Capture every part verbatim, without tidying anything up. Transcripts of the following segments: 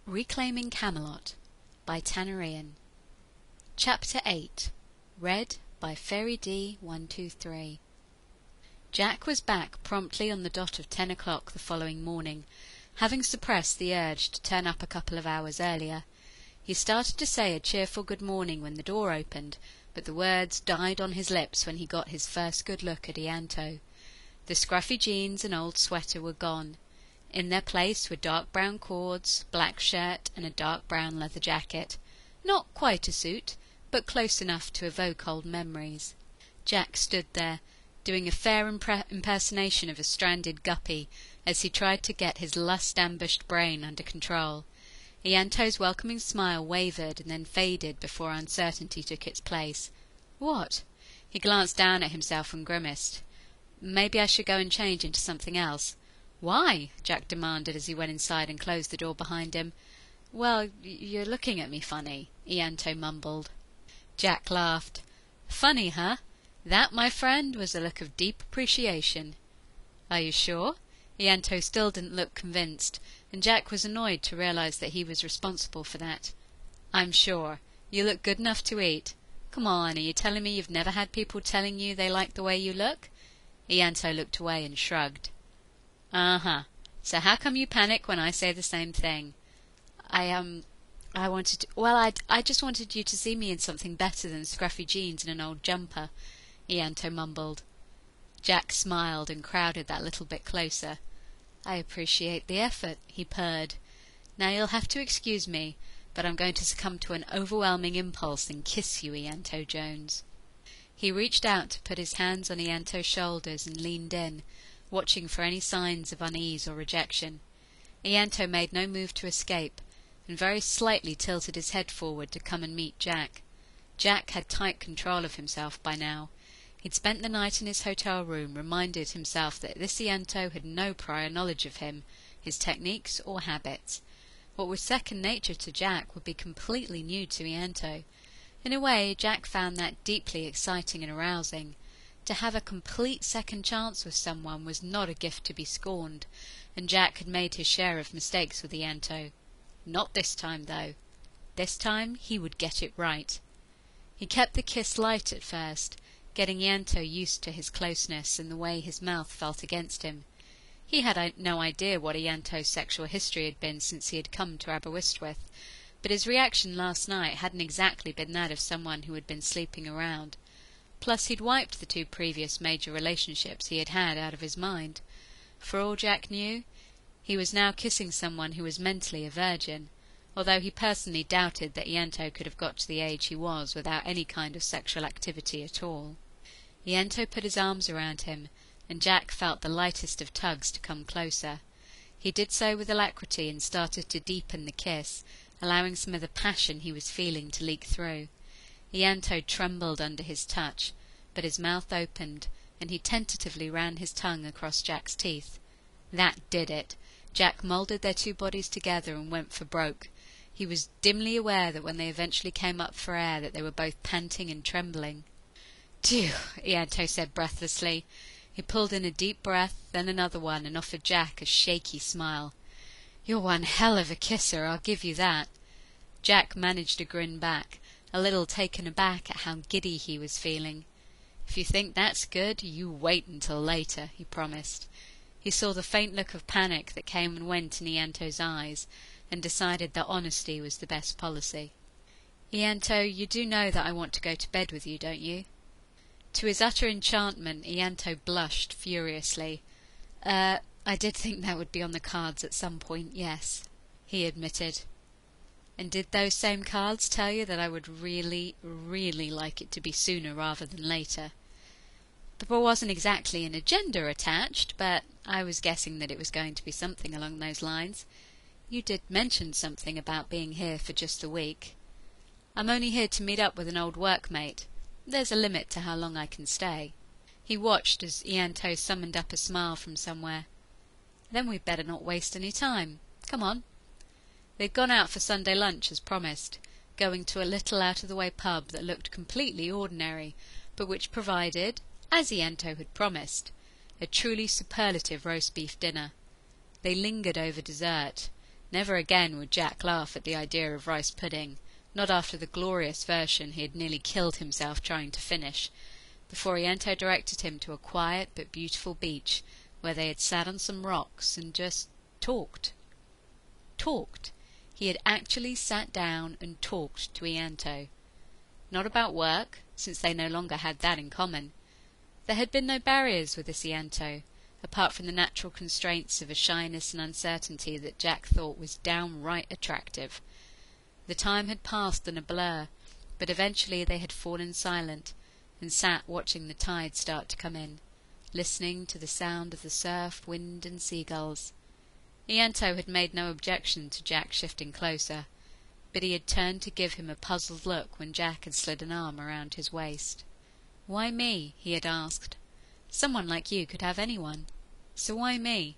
Reclaiming Camelot by Tanarian. Chapter eight. Read by Fairy D one two three. Jack was back promptly on the dot of ten o'clock the following morning, having suppressed the urge to turn up a couple of hours earlier. He started to say a cheerful good morning when the door opened, but the words died on his lips when he got his first good look at Ianto. The scruffy jeans and old sweater were gone. In their place were dark brown cords, black shirt, and a dark brown leather jacket. Not quite a suit, but close enough to evoke old memories. Jack stood there, doing a fair impre- impersonation of a stranded guppy, as he tried to get his lust-ambushed brain under control. Ianto's welcoming smile wavered and then faded before uncertainty took its place. What? He glanced down at himself and grimaced. Maybe I should go and change into something else. Why? Jack demanded as he went inside and closed the door behind him. Well, you're looking at me funny, Ianto mumbled. Jack laughed. Funny, huh? That, my friend, was a look of deep appreciation. Are you sure? Ianto still didn't look convinced, and Jack was annoyed to realize that he was responsible for that. I'm sure. You look good enough to eat. Come on, are you telling me you've never had people telling you they like the way you look? Ianto looked away and shrugged. Uh-huh. So how come you panic when I say the same thing? I, um, I wanted to, well, I I just wanted you to see me in something better than scruffy jeans and an old jumper, Ianto mumbled. Jack smiled and crowded that little bit closer. I appreciate the effort, he purred. Now you'll have to excuse me, but I'm going to succumb to an overwhelming impulse and kiss you, Ianto Jones. He reached out to put his hands on Ianto's shoulders and leaned in, watching for any signs of unease or rejection. Ianto made no move to escape, and very slightly tilted his head forward to come and meet Jack. Jack had tight control of himself by now. He'd spent the night in his hotel room, reminded himself that this Ianto had no prior knowledge of him, his techniques or habits. What was second nature to Jack would be completely new to Ianto. In a way, Jack found that deeply exciting and arousing. To have a complete second chance with someone was not a gift to be scorned, and Jack had made his share of mistakes with Ianto. Not this time, though. This time he would get it right. He kept the kiss light at first, getting Ianto used to his closeness and the way his mouth felt against him. He had no idea what Ianto's sexual history had been since he had come to Aberystwyth, but his reaction last night hadn't exactly been that of someone who had been sleeping around. Plus he'd wiped the two previous major relationships he had had out of his mind. For all Jack knew, he was now kissing someone who was mentally a virgin, although he personally doubted that Ianto could have got to the age he was without any kind of sexual activity at all. Ianto put his arms around him, and Jack felt the lightest of tugs to come closer. He did so with alacrity and started to deepen the kiss, allowing some of the passion he was feeling to leak through. Ianto trembled under his touch, but his mouth opened, and he tentatively ran his tongue across Jack's teeth. That did it. Jack moulded their two bodies together and went for broke. He was dimly aware that when they eventually came up for air that they were both panting and trembling. Phew, Ianto said breathlessly. He pulled in a deep breath, then another one, and offered Jack a shaky smile. You're one hell of a kisser, I'll give you that. Jack managed to grin back, a little taken aback at how giddy he was feeling. If you think that's good, you wait until later, he promised. He saw the faint look of panic that came and went in Ianto's eyes, and decided that honesty was the best policy. Ianto, you do know that I want to go to bed with you, don't you? To his utter enchantment, Ianto blushed furiously. Uh, I did think that would be on the cards at some point, yes, he admitted. And did those same cards tell you that I would really, really like it to be sooner rather than later? There wasn't exactly an agenda attached, but I was guessing that it was going to be something along those lines. You did mention something about being here for just a week. I'm only here to meet up with an old workmate. There's a limit to how long I can stay. He watched as Ianto summoned up a smile from somewhere. Then we'd better not waste any time. Come on. They'd gone out for Sunday lunch as promised, going to a little out-of-the-way pub that looked completely ordinary, but which provided, as Ianto had promised, a truly superlative roast beef dinner. They lingered over dessert. Never again would Jack laugh at the idea of rice pudding, not after the glorious version he had nearly killed himself trying to finish, before Ianto directed him to a quiet but beautiful beach, where they had sat on some rocks and just talked. Talked. He had actually sat down and talked to Ianto. Not about work, since they no longer had that in common. There had been no barriers with this Ianto, apart from the natural constraints of a shyness and uncertainty that Jack thought was downright attractive. The time had passed in a blur, but eventually they had fallen silent, and sat watching the tide start to come in, listening to the sound of the surf, wind, and seagulls. Ianto had made no objection to Jack shifting closer, but he had turned to give him a puzzled look when Jack had slid an arm around his waist. "Why me?" he had asked. "Someone like you could have anyone. So why me?"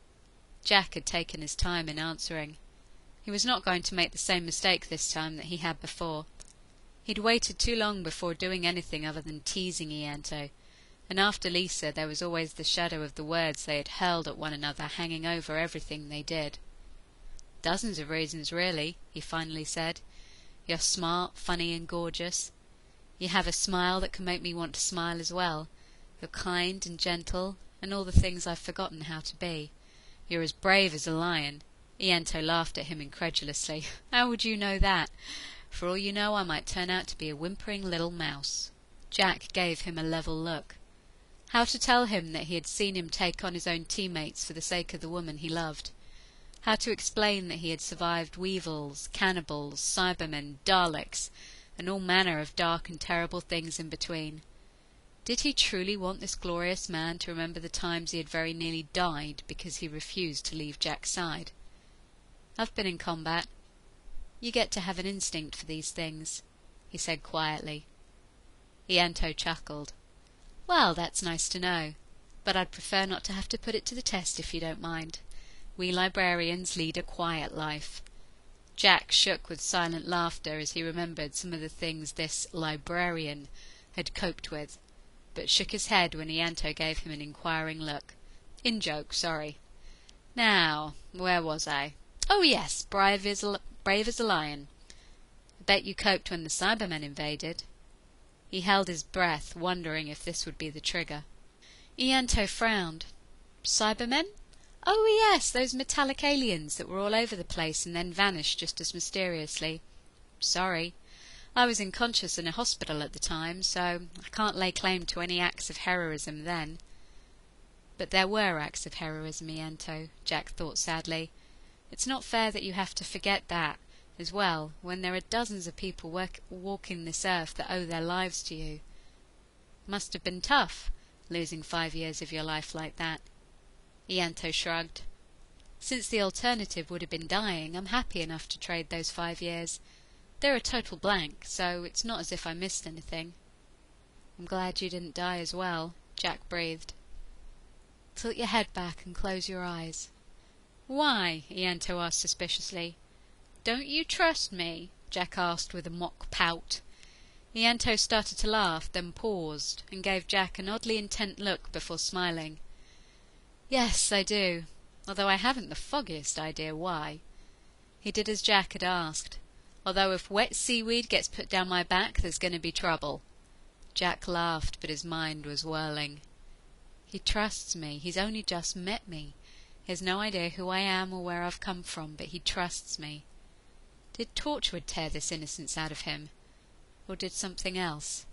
Jack had taken his time in answering. He was not going to make the same mistake this time that he had before. He'd waited too long before doing anything other than teasing Ianto, and after Lisa there was always the shadow of the words they had hurled at one another hanging over everything they did. "Dozens of reasons, really," he finally said. "You're smart, funny, and gorgeous. You have a smile that can make me want to smile as well. You're kind and gentle, and all the things I've forgotten how to be. You're as brave as a lion." Ianto laughed at him incredulously. "How would you know that? For all you know, I might turn out to be a whimpering little mouse." Jack gave him a level look. How to tell him that he had seen him take on his own teammates for the sake of the woman he loved? How to explain that he had survived weevils, cannibals, Cybermen, Daleks, and all manner of dark and terrible things in between? Did he truly want this glorious man to remember the times he had very nearly died because he refused to leave Jack's side? "I've been in combat. You get to have an instinct for these things," he said quietly. Ianto chuckled. "Well, that's nice to know, but I'd prefer not to have to put it to the test if you don't mind. We librarians lead a quiet life." Jack shook with silent laughter as he remembered some of the things this librarian had coped with, but shook his head when Ianto gave him an inquiring look. "In joke, sorry. Now, where was I? Oh yes, brave as a, brave as a lion. I bet you coped when the Cybermen invaded." He held his breath, wondering if this would be the trigger. Ianto frowned. "Cybermen? Oh yes, those metallic aliens that were all over the place and then vanished just as mysteriously. Sorry. I was unconscious in a hospital at the time, so I can't lay claim to any acts of heroism then." "But there were acts of heroism, Ianto," Jack thought sadly. "It's not fair that you have to forget that, as well, when there are dozens of people work, walking this earth that owe their lives to you. Must have been tough, losing five years of your life like that." Ianto shrugged. "Since the alternative would have been dying, I'm happy enough to trade those five years. They're a total blank, so it's not as if I missed anything." "I'm glad you didn't die as well," Jack breathed. "Tilt your head back and close your eyes." "Why?" Ianto asked suspiciously. "Don't you trust me?" Jack asked with a mock pout. Ianto started to laugh, then paused, and gave Jack an oddly intent look before smiling. "Yes, I do, although I haven't the foggiest idea why." He did as Jack had asked. "Although if wet seaweed gets put down my back, there's going to be trouble." Jack laughed, but his mind was whirling. "He trusts me. He's only just met me. He has no idea who I am or where I've come from, but he trusts me. Did Torchwood tear this innocence out of him? Or did something else?"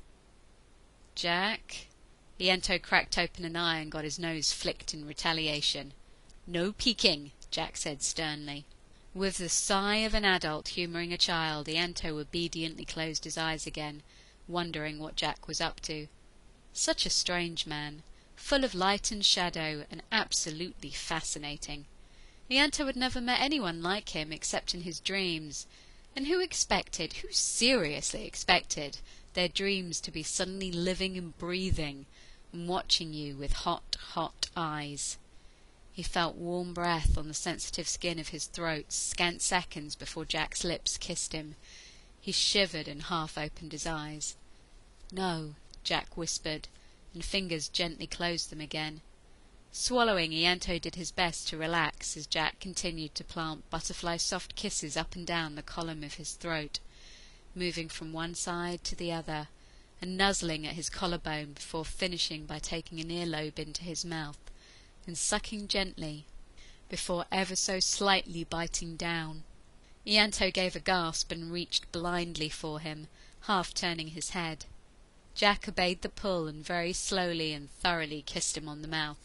"Jack?" Ianto cracked open an eye and got his nose flicked in retaliation. "No peeking," Jack said sternly. With the sigh of an adult humouring a child, Ianto obediently closed his eyes again, wondering what Jack was up to. Such a strange man, full of light and shadow, and absolutely fascinating. Ianto had never met anyone like him except in his dreams, and who expected, who seriously expected, their dreams to be suddenly living and breathing, and watching you with hot, hot eyes? He felt warm breath on the sensitive skin of his throat scant seconds before Jack's lips kissed him. He shivered and half opened his eyes. "No," Jack whispered, and fingers gently closed them again. Swallowing, Ianto did his best to relax as Jack continued to plant butterfly-soft kisses up and down the column of his throat, moving from one side to the other, and nuzzling at his collarbone before finishing by taking an earlobe into his mouth, and sucking gently, before ever so slightly biting down. Ianto gave a gasp and reached blindly for him, half turning his head. Jack obeyed the pull and very slowly and thoroughly kissed him on the mouth.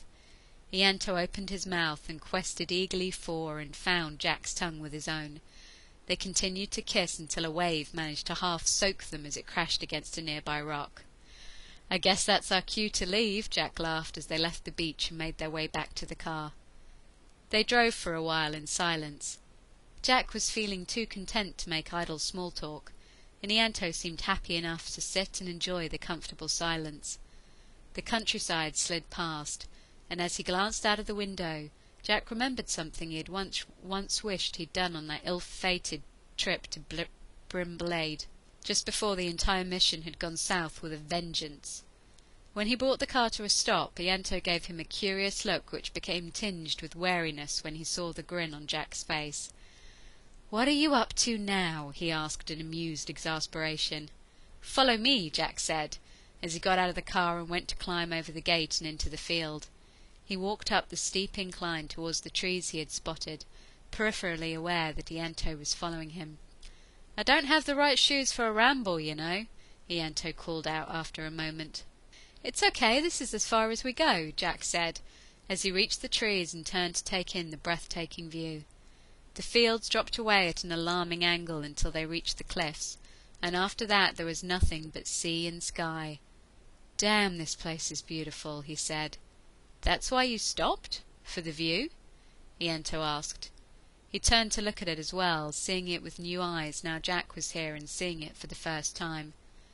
Ianto opened his mouth and quested eagerly for and found Jack's tongue with his own. They continued to kiss until a wave managed to half soak them as it crashed against a nearby rock. "I guess that's our cue to leave," Jack laughed as they left the beach and made their way back to the car. They drove for a while in silence. Jack was feeling too content to make idle small talk, and Ianto seemed happy enough to sit and enjoy the comfortable silence. The countryside slid past, and as he glanced out of the window, Jack remembered something he had once once wished he'd done on that ill-fated trip to Bl- Brimblade, just before the entire mission had gone south with a vengeance. When he brought the car to a stop, Ianto gave him a curious look which became tinged with wariness when he saw the grin on Jack's face. "What are you up to now?" he asked in amused exasperation. "Follow me," Jack said, as he got out of the car and went to climb over the gate and into the field. He walked up the steep incline towards the trees he had spotted, peripherally aware that Ianto was following him. "I don't have the right shoes for a ramble, you know," Ianto called out after a moment. "It's okay, this is as far as we go," Jack said, as he reached the trees and turned to take in the breathtaking view. The fields dropped away at an alarming angle until they reached the cliffs, and after that there was nothing but sea and sky. "Damn, this place is beautiful," he said. "That's why you stopped? For the view?" Ianto asked. He turned to look at it as well, seeing it with new eyes now Jack was here and seeing it for the first time.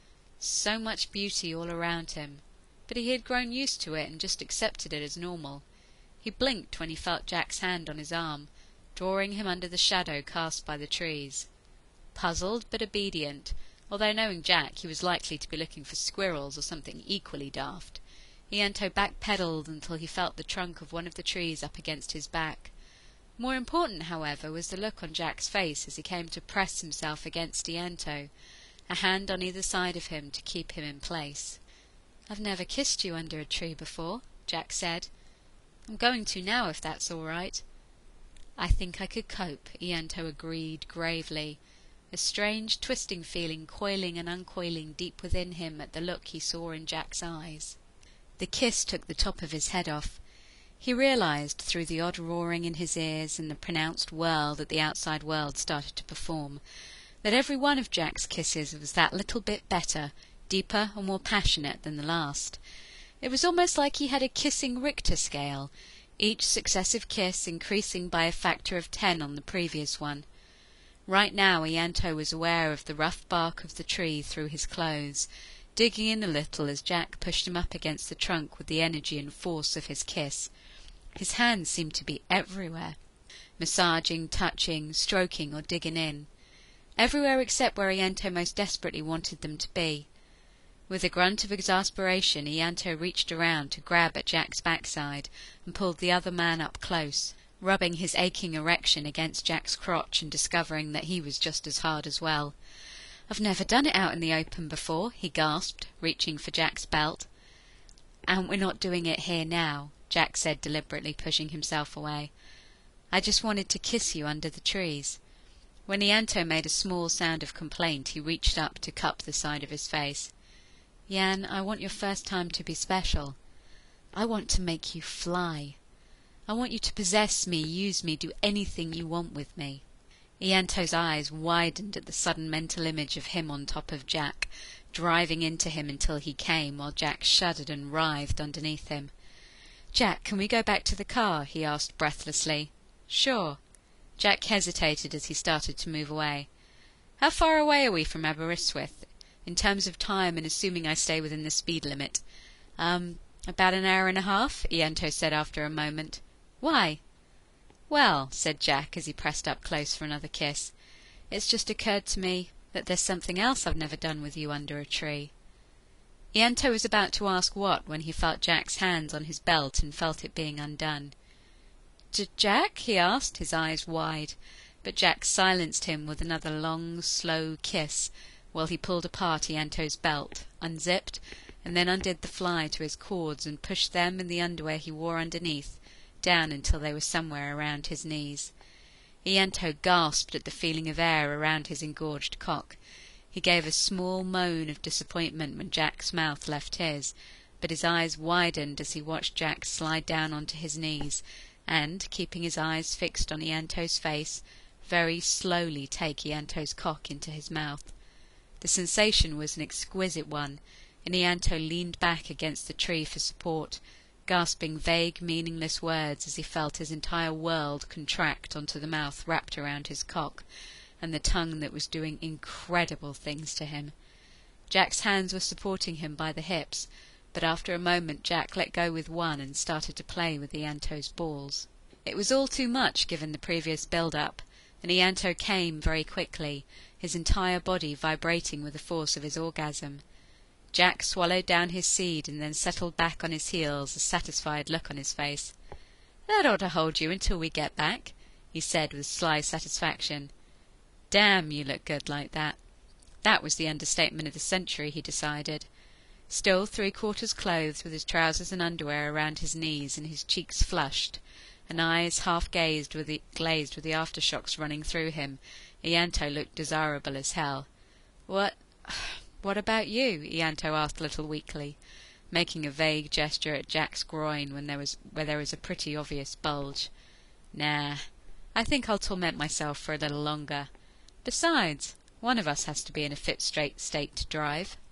So much beauty all around him, but he had grown used to it and just accepted it as normal. He blinked when he felt Jack's hand on his arm, drawing him under the shadow cast by the trees. Puzzled but obedient, although knowing Jack he was likely to be looking for squirrels or something equally daft, Ianto back-pedalled until he felt the trunk of one of the trees up against his back. More important, however, was the look on Jack's face as he came to press himself against Ianto, a hand on either side of him to keep him in place. "I've never kissed you under a tree before," Jack said. "I'm going to now, if that's all right." "I think I could cope," Ianto agreed gravely, a strange twisting feeling coiling and uncoiling deep within him at the look he saw in Jack's eyes. The kiss took the top of his head off. He realized, through the odd roaring in his ears and the pronounced whirl that the outside world started to perform, that every one of Jack's kisses was that little bit better, deeper and more passionate than the last. It was almost like he had a kissing Richter scale, each successive kiss increasing by a factor of ten on the previous one. Right now Ianto was aware of the rough bark of the tree through his clothes, digging in a little as Jack pushed him up against the trunk with the energy and force of his kiss. His hands seemed to be everywhere, massaging, touching, stroking or digging in. Everywhere except where Ianto most desperately wanted them to be. With a grunt of exasperation, Ianto reached around to grab at Jack's backside and pulled the other man up close, rubbing his aching erection against Jack's crotch and discovering that he was just as hard as well. "I've never done it out in the open before," he gasped, reaching for Jack's belt. "And we're not doing it here now," Jack said deliberately, pushing himself away. "I just wanted to kiss you under the trees." When Ianto made a small sound of complaint, he reached up to cup the side of his face. "Jan, I want your first time to be special. I want to make you fly. I want you to possess me, use me, do anything you want with me." Ianto's eyes widened at the sudden mental image of him on top of Jack, driving into him until he came, while Jack shuddered and writhed underneath him. "Jack, can we go back to the car?" he asked breathlessly. "Sure." Jack hesitated as he started to move away. "How far away are we from Aberystwyth, in terms of time and assuming I stay within the speed limit?" Um, about an hour and a half," Ianto said after a moment. "Why?" "Well," said Jack as he pressed up close for another kiss, "it's just occurred to me that there's something else I've never done with you under a tree." Ianto was about to ask what when he felt Jack's hands on his belt and felt it being undone. "Jack?" he asked, his eyes wide, but Jack silenced him with another long, slow kiss while he pulled apart Ianto's belt, unzipped, and then undid the fly to his cords and pushed them and the underwear he wore underneath down until they were somewhere around his knees. Ianto gasped at the feeling of air around his engorged cock. He gave a small moan of disappointment when Jack's mouth left his, but his eyes widened as he watched Jack slide down onto his knees and, keeping his eyes fixed on Ianto's face, very slowly take Ianto's cock into his mouth. The sensation was an exquisite one, and Ianto leaned back against the tree for support, gasping vague, meaningless words as he felt his entire world contract onto the mouth wrapped around his cock, and the tongue that was doing incredible things to him. Jack's hands were supporting him by the hips, but after a moment Jack let go with one and started to play with Ianto's balls. It was all too much given the previous build-up, and Ianto came very quickly, his entire body vibrating with the force of his orgasm. Jack swallowed down his seed and then settled back on his heels, a satisfied look on his face. "That ought to hold you until we get back," he said with sly satisfaction. "Damn, you look good like that." That was the understatement of the century, he decided. Still three-quarters clothed, with his trousers and underwear around his knees and his cheeks flushed, and eyes half-glazed with the, glazed with the aftershocks running through him, Ianto looked desirable as hell. "What... what about you?" Ianto asked a little weakly, making a vague gesture at Jack's groin when there was, where there was a pretty obvious bulge. "Nah, I think I'll torment myself for a little longer. Besides, one of us has to be in a fit straight state to drive."